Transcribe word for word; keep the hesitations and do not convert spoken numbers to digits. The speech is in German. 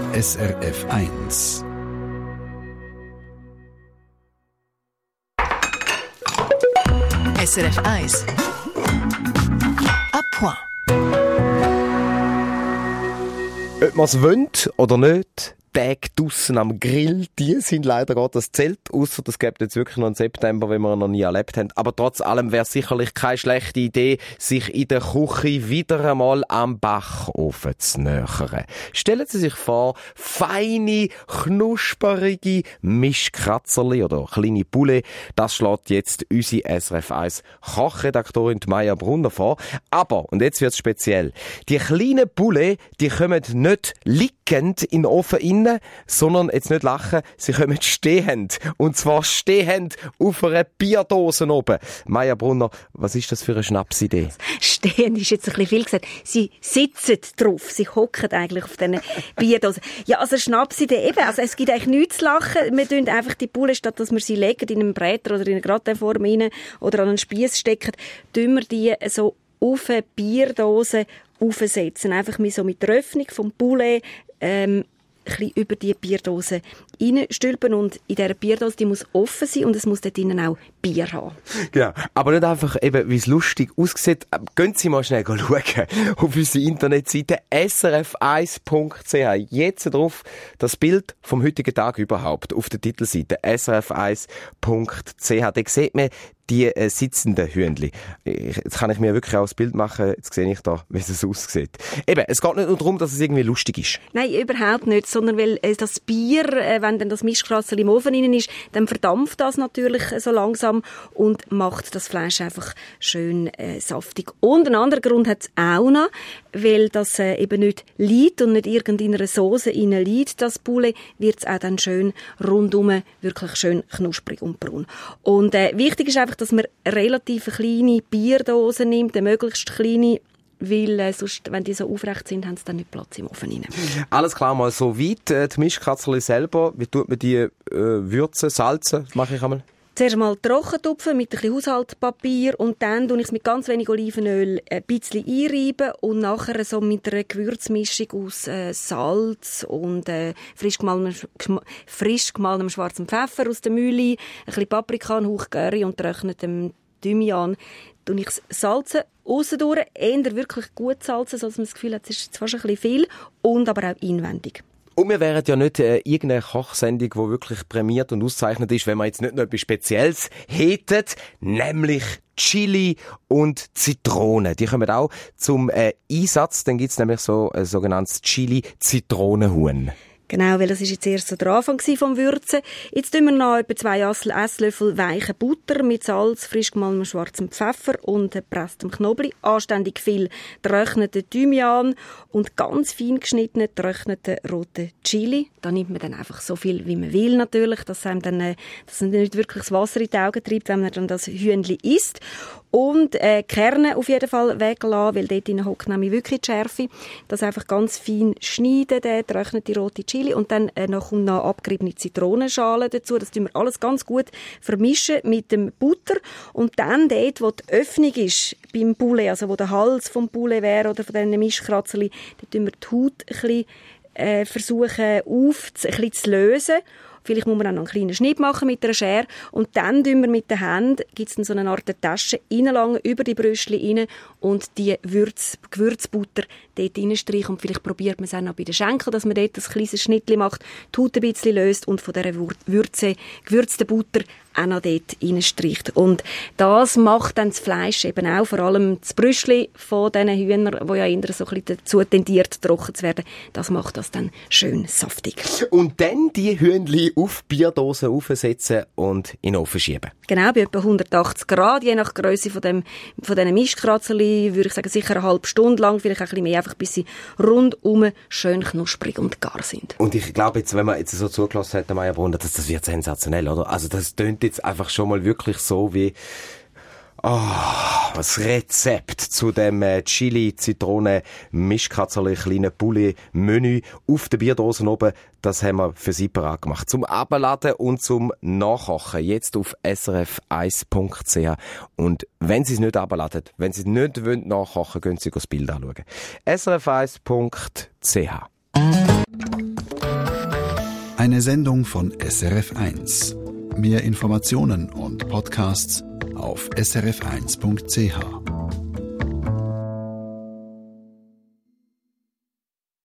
S R F eins. S R F eins. À point. Ob man es will oder nicht, Tage draussen am Grill, die sind leider gerade das Zelt, ausser es gibt jetzt wirklich noch einen September, wenn wir ihn noch nie erlebt haben. Aber trotz allem wäre es sicherlich keine schlechte Idee, sich in der Küche wieder einmal am Backofen zu nähern. Stellen Sie sich vor, feine, knusperige Mischkratzerli oder kleine Poulet, das schlägt jetzt unsere S R F eins Kochredaktorin Maja Brunner vor. Aber, und jetzt wird's speziell, die kleinen Poulet, die kommen nicht liegend in den Ofen rein, sondern, jetzt nicht lachen, sie kommen stehend. Und zwar stehend auf einer Bierdose oben. Maja Brunner, was ist das für eine Schnapsidee? Stehend ist jetzt ein bisschen viel gesagt. Sie sitzen drauf. Sie hocken eigentlich auf diesen Bierdosen. Ja, also Schnapsidee eben. Also es gibt eigentlich nichts zu lachen. Wir tun einfach die Bulle, statt dass wir sie legen in einen Bräter oder in eine Gratinform rein oder an einen Spiess stecken, tun wir die so auf eine Bierdose aufsetzen. Einfach so mit der Öffnung vom Poulet, ähm, ein bisschen über die Bierdose reinstülpen. Und in dieser Bierdose, die muss offen sein und es muss dort drinnen auch Bier haben. Genau. Aber nicht einfach eben, wie es lustig aussieht. Gehen Sie mal schnell schauen auf unsere Internetseite S R F eins Punkt C H. Jetzt drauf das Bild vom heutigen Tag überhaupt auf der Titelseite S R F eins Punkt C H. Da sieht man die äh, sitzenden Hühnli. Jetzt kann ich mir wirklich auch das Bild machen. Jetzt sehe ich da, wie es aussieht. Eben, es geht nicht nur darum, dass es irgendwie lustig ist. Nein, überhaupt nicht. Sondern weil äh, das Bier, äh, wenn dann das Mischkratzerl im Ofen drin ist, dann verdampft das natürlich äh, so langsam und macht das Fleisch einfach schön äh, saftig. Und einen anderen Grund hat es auch noch, weil das äh, eben nicht liegt und nicht irgendeiner Soße rein liegt, das Poulet, wird es auch dann schön rundum wirklich schön knusprig und braun. Und äh, wichtig ist einfach, dass man relativ kleine Bierdosen nimmt, eine möglichst kleine, weil äh, sonst, wenn die so aufrecht sind, haben sie dann nicht Platz im Ofen rein. Alles klar, mal so weit. Äh, die Mischkratzerli selber, wie tut man die äh, würzen, salzen? Das mache ich einmal. Zuerst mal trocken tupfen mit ein bisschen Haushaltspapier und dann tue ich es mit ganz wenig Olivenöl ein bisschen einreiben und nachher so mit einer Gewürzmischung aus äh, Salz und äh, frisch gemahlenem, frisch gemahlenem schwarzem Pfeffer aus der Mühle, ein bisschen Paprika, ein Hauch Curry und getrocknetem Thymian, tue ich es salzen, aussendurch, eher wirklich gut salzen, sodass man das Gefühl hat, es ist fast ein bisschen viel und aber auch inwendig. Und wir wären ja nicht äh, irgendeine Kochsendung, die wirklich prämiert und auszeichnet ist, wenn wir jetzt nicht noch etwas Spezielles hätten, nämlich Chili und Zitrone. Die kommen auch zum äh, Einsatz. Dann gibt's nämlich so ein sogenanntes Chili-Zitronenhuhn. Genau, weil das ist jetzt erst so der Anfang vom Würzen. Jetzt tun wir noch etwa zwei Esslöffel weiche Butter mit Salz, frisch gemahlenem schwarzem Pfeffer und gepresstem Knoblauch, anständig viel getrockneten Thymian und ganz fein geschnittenen getrockneten roten Chili. Da nimmt man dann einfach so viel, wie man will natürlich, dass einem dann, äh, dass man nicht wirklich das Wasser in die Augen treibt, wenn man dann das Hühnli isst. Und äh, Kerne auf jeden Fall weglassen, weil dort drin hockt nämlich wirklich die Schärfe. Das einfach ganz fein schneiden, der getrocknete rote Chili. Und dann äh, noch kommt noch abgeriebene Zitronenschalen dazu. Das tun wir alles ganz gut vermischen mit dem Butter. Und dann dort, wo die Öffnung ist beim Poulet, also wo der Hals vom Poulet wäre oder von diesen Mischkratzerli, da tun wir die Haut ein bisschen, äh, versuchen auf, ein bisschen zu lösen. Vielleicht muss man auch noch einen kleinen Schnitt machen mit einer Schere. Und dann tun wir mit den Händen, gibt es dann so eine Art Tasche, reinlangen, über die Brüstchen rein und die Würz, Gewürzbutter dort reinstreichen. Und vielleicht probiert man es auch noch bei den Schenkeln, dass man dort ein kleines Schnittchen macht, die Haut ein bisschen löst und von dieser Würze, gewürzten Butter auch noch dort reinstreicht. Und das macht dann das Fleisch eben auch, vor allem das Brüstchen von diesen Hühnern, wo ja eher so ein bisschen dazu tendiert, trocken zu werden, das macht das dann schön saftig. Und dann die Hühnli auf Bierdosen aufsetzen und in den Ofen schieben. Genau, bei etwa hundertachtzig Grad, je nach Grösse von dem, von diesen Mischkratzerli, würde ich sagen, sicher eine halbe Stunde lang, vielleicht auch ein bisschen mehr, einfach bis sie rundum schön knusprig und gar sind. Und ich glaube jetzt, wenn man jetzt so zugelassen hat, Maja Brunner, das, das wird sensationell, oder? Also das tönt jetzt einfach schon mal wirklich so wie oh, das Rezept zu dem äh, Chili-Zitrone-Mischkratzerli kleinen Poulet-Menü auf der Bierdose oben. Das haben wir für Sie parat gemacht. Zum Abladen und zum Nachkochen. Jetzt auf S R F eins Punkt C H. Und wenn Sie es nicht abladen, wenn Sie es nicht wollen, nachkochen, gehen Sie das Bild anschauen. S R F eins Punkt C H. Eine Sendung von S R F eins. Mehr Informationen und Podcasts auf s r f eins punkt c h.